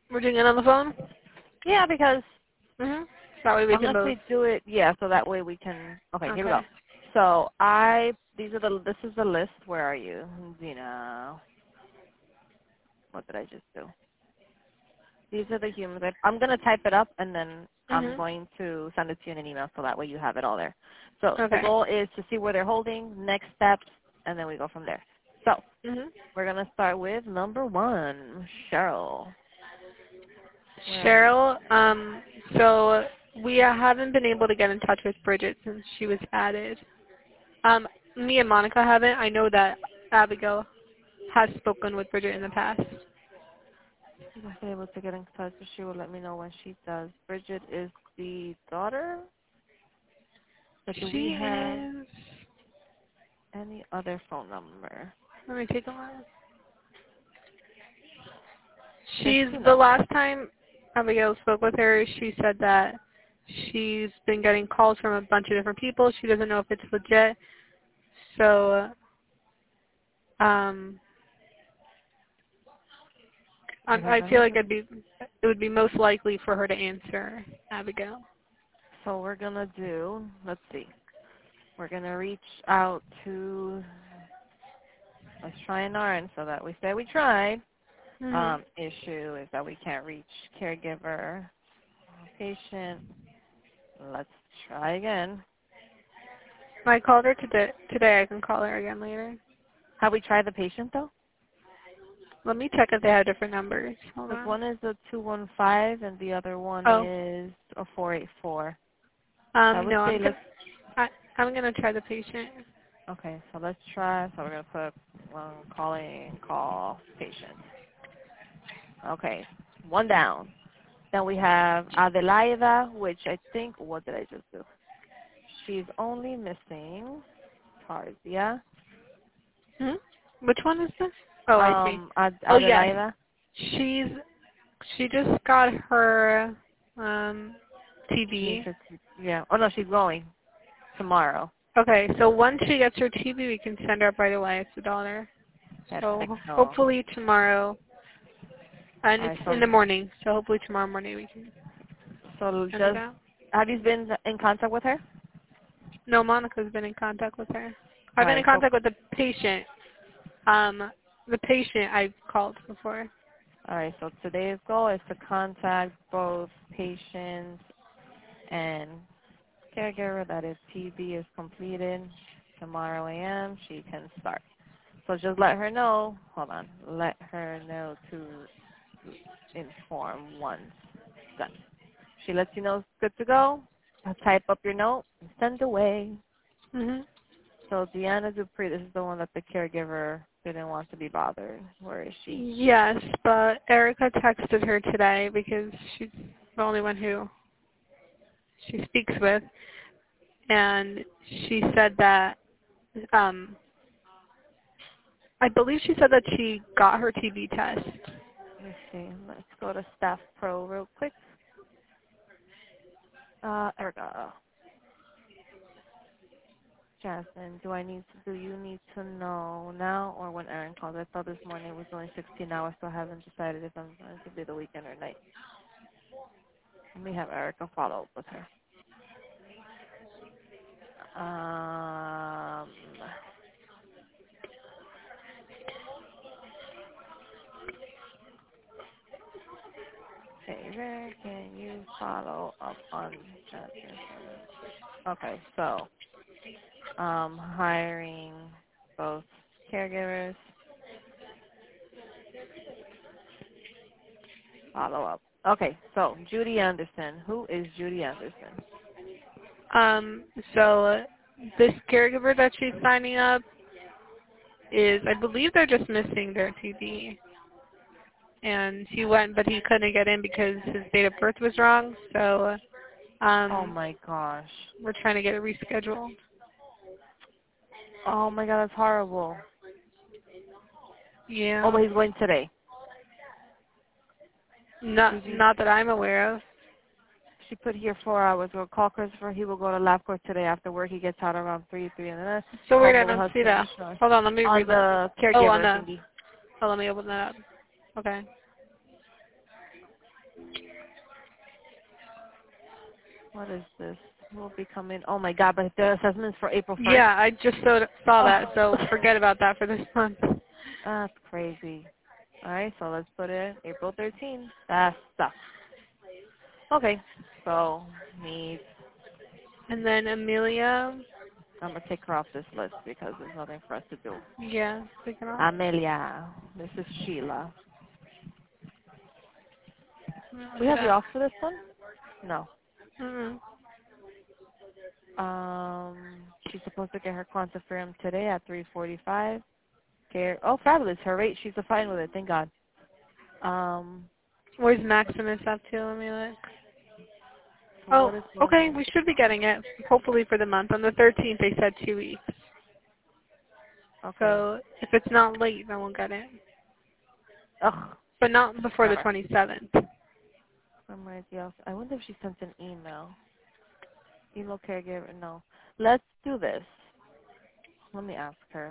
We're doing it on the phone? Yeah, because Mhm. That way we can unless both. we do it, yeah, so that way we can. Okay, here we go. Okay. So this is the list. Where are you, Zena? What did I just do? These are the humans. I'm going to type it up, and then I'm Mhm. going to send it to you in an email so that way you have it all there. So the Okay. goal is to see where they're holding, next steps, and then we go from there. So Mhm. we're going to start with number 1, Cheryl. Where are you? Cheryl, so we haven't been able to get in touch with Bridget since she was added. Me and Monica haven't. I know that Abigail has spoken with Bridget in the past. She's not able to get in touch, so she will let me know when she does. Bridget is the daughter. But do we She have is. any other phone number? Let me take a look. There's She's 2 the numbers. last time Abigail spoke with her, she said that she's been getting calls from a bunch of different people. She doesn't know if it's legit. So, um, Do you have I feel like any? it would be most likely for her to answer Abigail. So we're going to do, let's see. We're going to reach out to, let's try an RN so that we say we tried. Mhm. Issue is that we can't reach caregiver, patient. Let's try again. I called her today. Today I can call her again later. Have we tried the patient though? Let me check if they have different numbers. Hold Because on. one is a 215 and the other one Oh, is a 484. I would no, say let's, I'm gonna try the patient. okay, so let's try. So we're going to put call patient. Okay, 1 down. Then we have Adelaida, which I think, what did I just do? She's only missing Tarzia. Hmm? Which one is this? Oh, I see. Oh, yes. Adelaida. She just got her She needs TV. her, yeah. Oh no, she's going tomorrow. Okay, so once she gets her TV, we can send her up right away. It's $1. So Perfecto. hopefully tomorrow, and All it's right, in the morning. So hopefully tomorrow morning we can so send it just, out. have you been in contact with her? No, Monica's been in contact with her. All I've been in right, so, contact with the patient. The patient I've called before. Today's goal is to contact both patients and caregiver that if TB is completed tomorrow a.m., she can start. So just let her know, hold on, let her know to inform once done. She lets you know it's good to go. Type up your note and send away. Mhm. So Deanna Dupree, this is the one that the caregiver didn't want to be bothered. Where is she? Yes, but Erica texted her today because she's the only one who she speaks with, and she said that um, I believe she said that she got her TB test. Let me see. Let's go to Staff Pro real quick. Erica. Jasmine, do you need to know now or when Erin calls? I thought this morning it was only 16 hours, so I haven't decided if I'm going to do the weekend or night. Let me have Erica follow up with her. Um, okay, where can you follow up on Jasmine? Okay, so hiring both caregivers, follow up. Okay, so Judy Anderson. Who is Judy Anderson? Um, so this caregiver that she's signing up is, I believe they're just missing their TB. And he went, but he couldn't get in because his date of birth was wrong. So Oh my gosh. we're trying to get it rescheduled. Oh my god, that's horrible. Oh, Yeah. but he's going today. Not Did you, not that I'm aware of. she put here 4 hours. We'll call Christopher. He will go to LabCorp today after work. He gets out around 3, and then So weird, I home will don't see husband that. insurance. Hold on, let me On reload. the Oh, on caregiver the, thingy. oh, let me open that up. Okay. What is this? Will be coming. Oh my God! But the assessment's for April 1st. Yeah, I just saw that, Oh, so forget about that for this month. that's crazy. All right, so let's put it April 13th. That sucks. Okay, so need. And then Amelia, I'm gonna take her off this list because there's nothing for us to do. yeah, taken off. Amelia. This is Sheila. Look We at have you that. off for this one? No. Mm-hmm. She's supposed to get her quantiferum today at 3:45. Okay. Oh, fabulous. Her rate, she's fine with it. Thank God. Where's Maximus up to? Let me look. So Oh, what is okay, one? we should be getting it, hopefully for the month. On the 13th, they said 2 weeks. Okay. So if it's not late, then we'll get it. Ugh. But not before the Whatever. 27th. Somebody else. I wonder if she sent an email. Email caregiver. No. Let's do this. Let me ask her.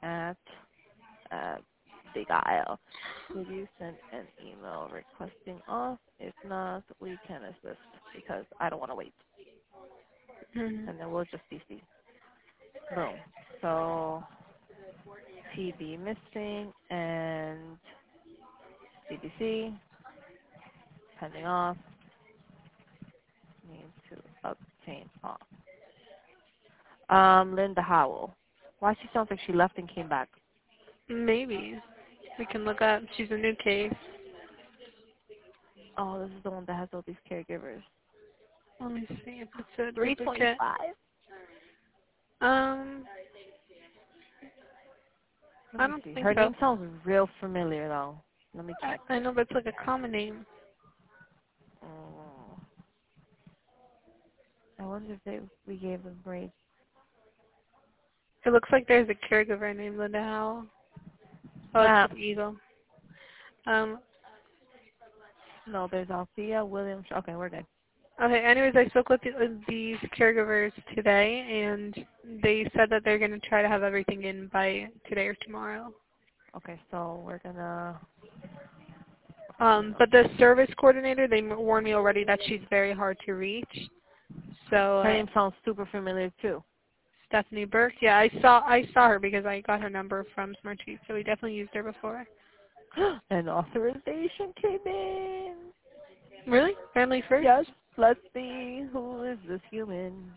At Big Isle. Did you send an email requesting off? If not, we can assist because I don't want to wait. Mm-hmm. And then we'll just CC. Boom. So TB missing and CBC pending off. Need to obtain off. Linda Howell. Why she sounds like she left and came back? Maybe. We can look up. She's a new case. Oh, this is the one that has all these caregivers. Let me see if it's a 325. duplicate. Um, Let I me don't see. think Her so. name sounds real familiar though. Let me check. I know, but it's like a common name. Mm. I wonder if we gave them breaks. It looks like there's a caregiver named Linda Howell. Oh, it's Ah, with Eagle. Um, no, there's Althea Williams. Okay, we're good. okay, anyways, I spoke with these caregivers today, and they said that they're going to try to have everything in by today or tomorrow. Okay, so we're gonna. But the service coordinator, they warned me already that she's very hard to reach. So Her name sounds super familiar too. Stephanie Burke, yeah, I saw her because I got her number from Smartsheet, so we definitely used her before. An authorization came in. Really? Family first? Yes. Let's see who is this human.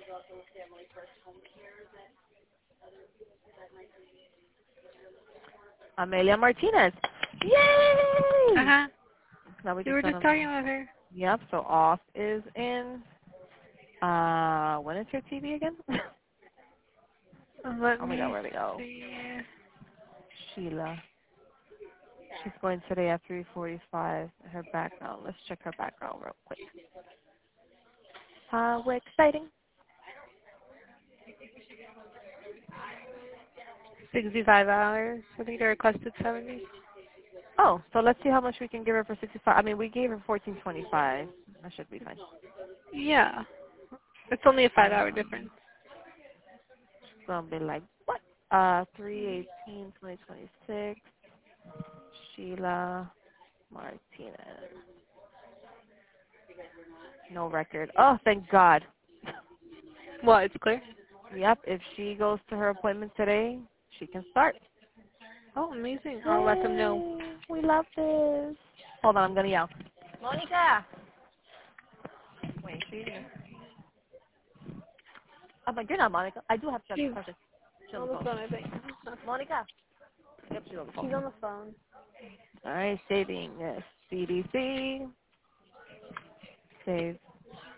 Amelia Martinez. Yay! Uh-huh. Now we We just were got just them. talking about her. Yep. So off is in. When is her TV again? Let Oh my God, me where'd it go? see. Sheila. She's going today at 3:45. Her background. Let's check her background real quick. How exciting! 65 hours. I think they requested 70. Oh, so let's see how much we can give her for 65. I mean, we gave her 14.25. That should be fine. Yeah. It's only a 5-hour difference. It's gonna be like what? 3/18/2026. Sheila Martinez. No record. Oh, thank God. Well, it's clear. Yep. If she goes to her appointment today, she can start. Oh, amazing. I'll let them know. Yay, we love this. Hold on, I'm gonna yell. Monica. Wait, she's. I'm like, you're not Monica. I do have to She's question. She's on on the the phone. phone, I think. Monica. Yep, she's on the phone. She's on the phone. All right, saving CDC. Save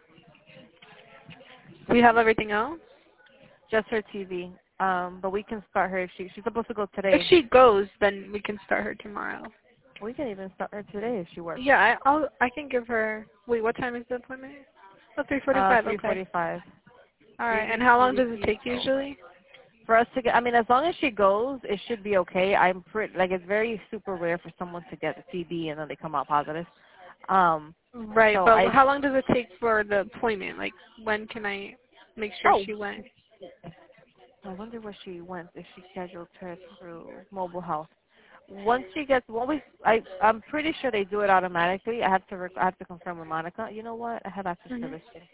We have everything else? just her TV. But we can start her if she's supposed to go If today. she goes, then we can start her tomorrow. We can even start her today if she works. Yeah, I can give her. Wait, what time is the appointment? Oh, 3:45. Okay. 3:45. All right. And Saving how long does it CDC. take usually? For us to get, I mean, as long as she goes, it should be okay. I'm pretty like it's very super rare for someone to get the TB and then they come out positive. Right, So but how long does it take for the appointment? Like, when can I make sure oh, she went? I wonder where she went if she scheduled her through mobile health. Once she gets, I'm pretty sure they do it automatically. I have to confirm with Monica. You know what? I have access to Mhm. this thing.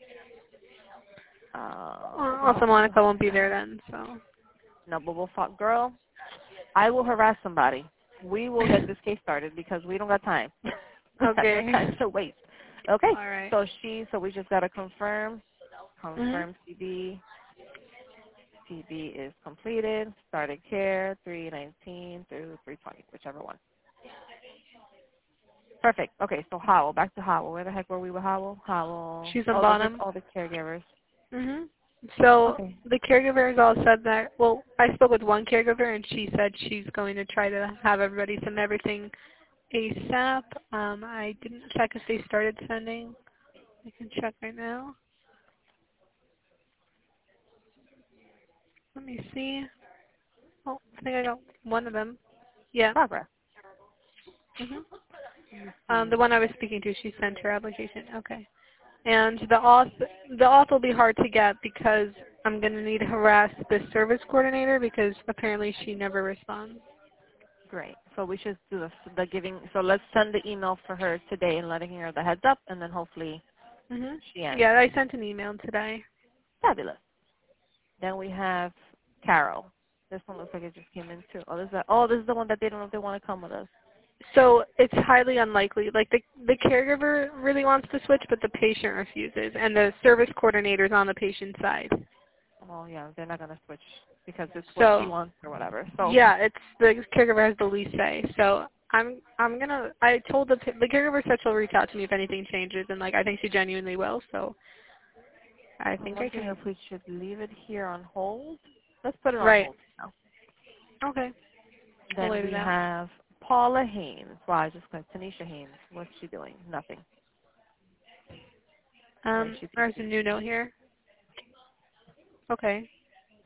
Also, Monica won't be there then, so. No, but we'll fuck, girl. I will harass somebody. We will get this case started because we don't got time. We have no Okay. time to waste. Okay. All right. So we just gotta confirm. Mhm. Confirm TB. TB is completed. Started care 319 through 320, whichever one. Perfect. Okay, so Howell. Back to Howell. Where the heck were we with Howell? Howell. She's on Oh, those are bottom. all the caregivers. Mhm. So Okay. the caregivers all said that. Well, I spoke with one caregiver, and she said she's going to try to have everybody send everything ASAP. I didn't check if they started sending. I can check right now. Let me see. Oh, I think I got one of them. Yeah. Progress. Mhm. Let me The see. one I was speaking to, she sent her application. Okay. And the auth will be hard to get because I'm going to need to harass the service coordinator because apparently she never responds. Great. So we should do the giving. So let's send the email for her today and letting her the heads up, and then hopefully Mhm. she answers. Yeah, I sent an email today. Fabulous. Then we have Carol. This one looks like it just came in too. This is the one that they don't know if they want to come with us. So it's highly unlikely. Like the caregiver really wants to switch, but the patient refuses, and the service coordinator's on the patient side. Oh yeah, they're not gonna switch because it's what she So wants or whatever. So yeah, it's the caregiver has the least say. So I told the caregiver said she'll reach out to me if anything changes, and like I think she genuinely will. So I I'm think I wondering can. if we should leave it here on hold. Let's put it on Right. hold now. Okay. We'll Then wait we it out. have Paula Haynes. Wow, I just got Tanisha Haynes. What's she doing? Nothing. Where is she? There's a new note here. Okay.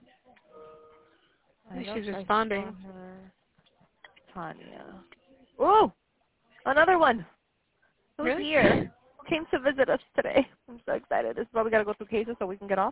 I At least know she's I saw responding. her. Tanya. Ooh, another one. Who's Really? here? Who came to visit us today? I'm so excited. This is why we got to go through cases so we can get off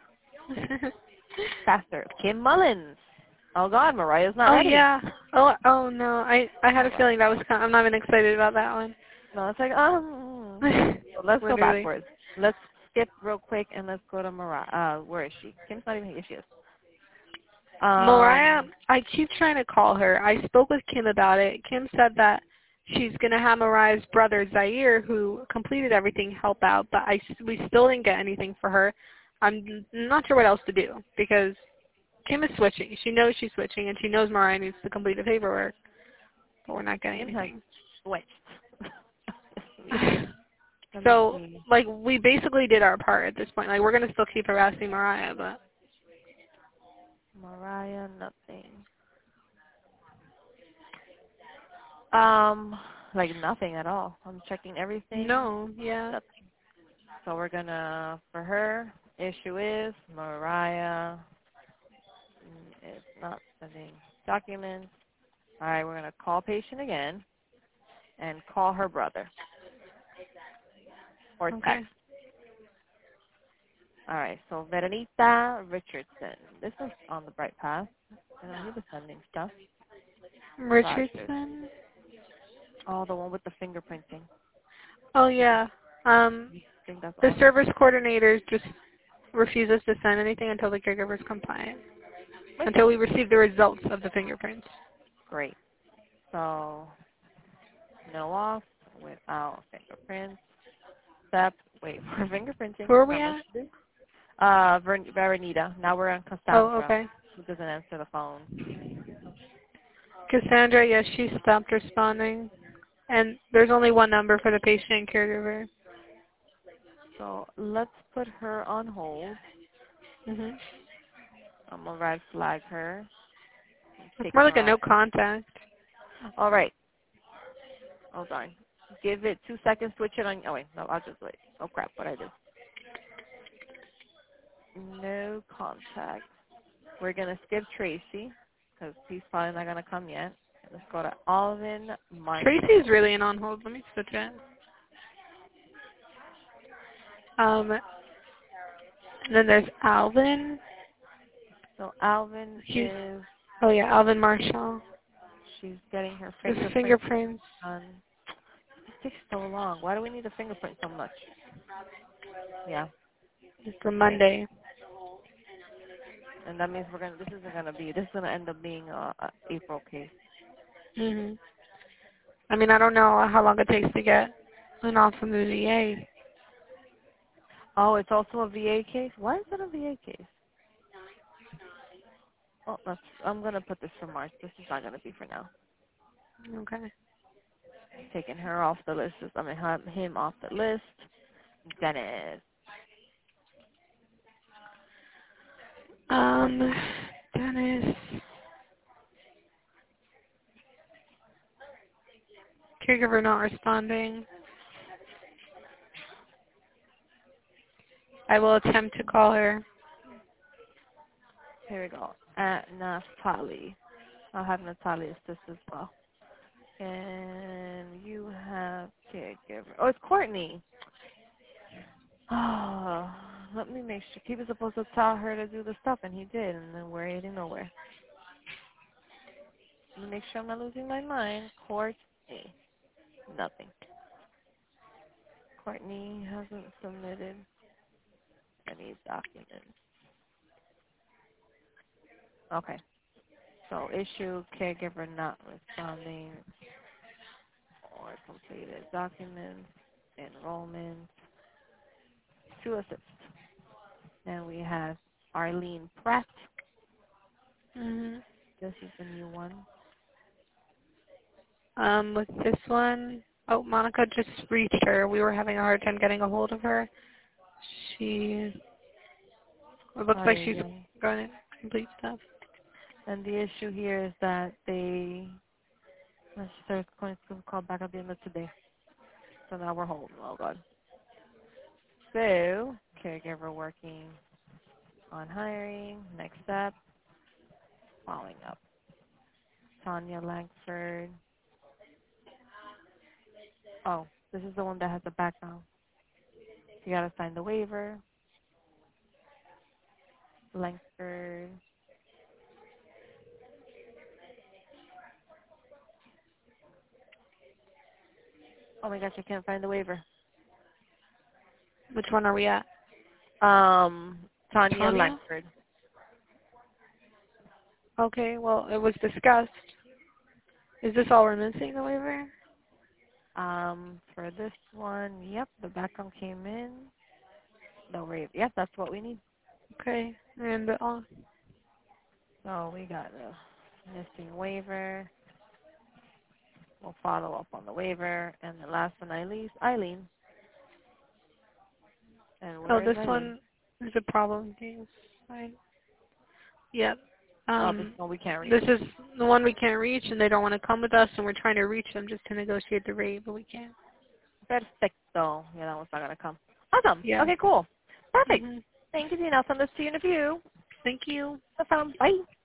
faster. Kim Mullins. Oh, God, Mariah's not Oh ready. yeah. Oh no. I had a Mariah. feeling that was. I'm not even excited about that one. No, it's like, So let's go Literally. backwards. Let's skip real quick and let's go to Mariah. Where is she? Kim's not even here. She is. Mariah, I keep trying to call her. I spoke with Kim about it. Kim said that she's going to have Mariah's brother, Zaire, who completed everything, help out, but we still didn't get anything for her. I'm not sure what else to do because Kim is switching. She knows she's switching, and she knows Mariah needs to complete the paperwork, but we're not getting Kim has anything. switched. Let me So, see. like, we basically did our part at this point. Like, we're going to still keep harassing Mariah, but Mariah, nothing. Like nothing at all. I'm checking everything. no, yeah. Nothing. So we're gonna, for her, issue is Mariah is not sending documents. All right, we're gonna call patient again and call her brother or Okay. text. All right, so Veronita Richardson. This is on the Bright Path. I know he was sending stuff. Rogers. Richardson? Oh, the one with the fingerprinting. Oh yeah. I think that's The awesome. service coordinators just refuses to send anything until the caregiver's compliant. Makes Until sense. we receive the results of the fingerprints. Great. So no off without fingerprints. Step. Wait for fingerprinting. Who are we That must at? be. Veronita. Now we're on Oh, Cassandra, okay. who doesn't answer the phone. Cassandra, yes, she stopped responding. And there's only one number for the patient and caregiver. So let's put her on hold. Mhm. I'm gonna red flag her. It's Take more like a her off. no contact. All right. Hold on. Give it 2 seconds. Switch it on. Oh wait, no, I'll just wait. Oh crap, what I do? No contact. We're gonna skip Tracy because he's probably not gonna come yet. Let's go to Alvin Tracy's Marshall. really in on hold. Let me switch it. And then there's Alvin. So Alvin He's is oh yeah, Alvin Marshall. she's getting her His fingerprint fingerprints. done. It takes so long. Why do we need a fingerprint so much? Yeah. It's for Monday. And that means this is gonna end up being a April case. Mhm. I mean, I don't know how long it takes to get an off from the VA. Oh, it's also a VA case? Why is it a VA case? Oh, I'm gonna put this for March. This is not gonna be for now. Okay. Taking her off the list. Him off the list. Dennis. Dennis. Caregiver not responding. I will attempt to call her. Here we go. At Natalie. I'll have Natalie assist as well. And you have caregiver. Oh, it's Courtney. Oh, let me make sure. He was supposed to tell her to do the stuff, and he did, and then we're heading nowhere. Let me make sure I'm not losing my mind. Courtney. Nothing. Courtney hasn't submitted any documents. Okay. So issue, caregiver not responding, or completed documents, enrollment, to assist. And we have Arlene Pratt. Mhm. This is the new one. With this one, oh, Monica just reached her. We were having a hard time getting a hold of her. It looks like she's going to complete stuff. And the issue here is that they're going to call back at the end of today. So now we're holding. Oh, God. So, caregiver working on hiring. Next step, following up. Tanya Langford. Oh, this is the one that has the background. You got to sign the waiver. Langford. Oh my gosh, I can't find the waiver. Which one are we at? Tanya Tanya? Langford. Okay, well, it was discussed. Is this all we're missing, the waiver? For this one, yep, the background came in. The waiver. Yep, that's what we need. Okay, and So we got a missing waiver. We'll follow up on the waiver. And the last but not least, Eileen. And where is this Eileen? one is a problem case. Right. Yep. This one we can't reach. This is the one we can't reach, and they don't want to come with us, and we're trying to reach them just to negotiate the rate, but we can't. Perfecto. Yeah, that one's not going to come. Awesome. Yeah. Okay, cool. Perfect. Mm-hmm. Thank you, Dean. I'll send this to you in a few. Thank you. No problem. Bye.